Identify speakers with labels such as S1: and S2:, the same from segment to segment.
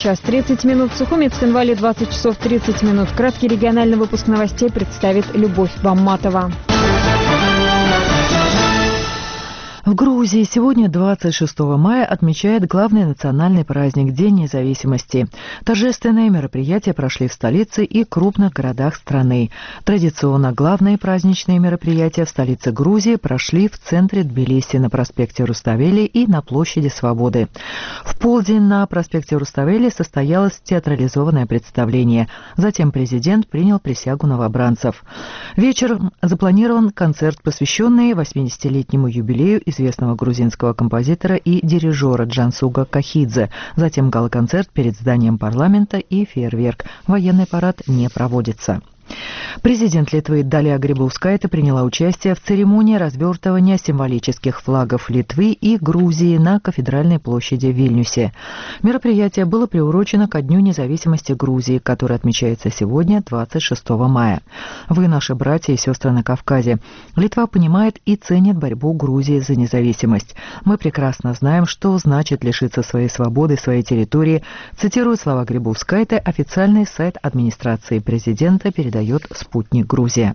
S1: Час 30 минут. Сухумец, инвалид, 20 часов 30 минут. Краткий региональный выпуск новостей представит Любовь Бамматова.
S2: В Грузии сегодня, 26 мая, отмечает главный национальный праздник – День независимости. Торжественные мероприятия прошли в столице и крупных городах страны. Традиционно главные праздничные мероприятия в столице Грузии прошли в центре Тбилиси, на проспекте Руставели и на площади Свободы. В полдень на проспекте Руставели состоялось театрализованное представление. Затем президент принял присягу новобранцев. Вечером запланирован концерт, посвященный 80-летнему юбилею известного грузинского композитора и дирижера Джансуга Кахидзе. Затем гала-концерт перед зданием парламента и фейерверк. Военный парад не проводится. Президент Литвы Далия Грибаускайте приняла участие в церемонии развертывания символических флагов Литвы и Грузии на Кафедральной площади в Вильнюсе. Мероприятие было приурочено ко Дню независимости Грузии, который отмечается сегодня, 26 мая. Вы наши братья и сестры на Кавказе. Литва понимает и ценит борьбу Грузии за независимость. Мы прекрасно знаем, что значит лишиться своей свободы, своей территории. Цитирую слова Грибаускайте, официальный сайт администрации президента передает «Спутник Грузия».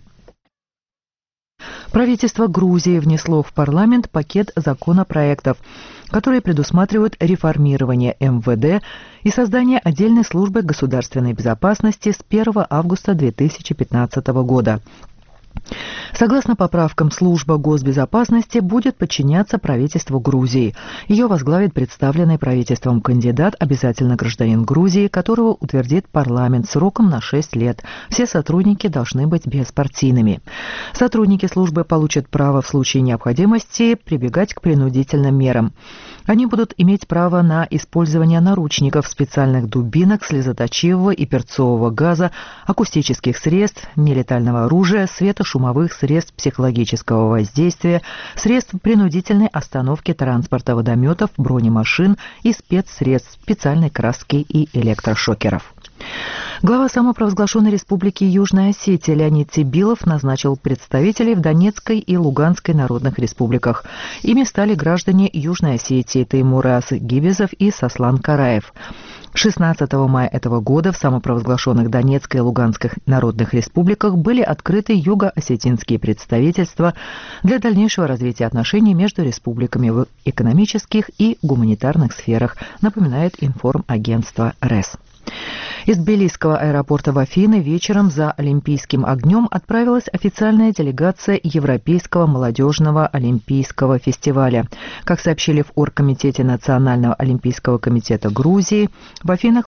S2: Правительство Грузии внесло в парламент пакет законопроектов, которые предусматривают реформирование МВД и создание отдельной службы государственной безопасности с 1 августа 2015 года. Согласно поправкам, служба госбезопасности будет подчиняться правительству Грузии. Ее возглавит представленный правительством кандидат, обязательно гражданин Грузии, которого утвердит парламент сроком на 6 лет. Все сотрудники должны быть беспартийными. Сотрудники службы получат право в случае необходимости прибегать к принудительным мерам. Они будут иметь право на использование наручников, специальных дубинок, слезоточивого и перцового газа, акустических средств, нелетального оружия, светошумовых средств психологического воздействия, средств принудительной остановки транспорта, водометов, бронемашин и спецсредств специальной краски и электрошокеров. Глава самопровозглашенной республики Южная Осетия Леонид Сибилов назначил представителей в Донецкой и Луганской народных республиках. Ими стали граждане Южной Осетии Теймураз Гибезов и Сослан Караев. 16 мая этого года в самопровозглашенных Донецкой и Луганской народных республиках были открыты юго-осетинские представительства для дальнейшего развития отношений между республиками в экономических и гуманитарных сферах, напоминает информагентство РЭС. Из Тбилисского аэропорта в Афины вечером за олимпийским огнем отправилась официальная делегация Европейского молодежного олимпийского фестиваля. Как сообщили в Оргкомитете Национального олимпийского комитета Грузии, в Афинах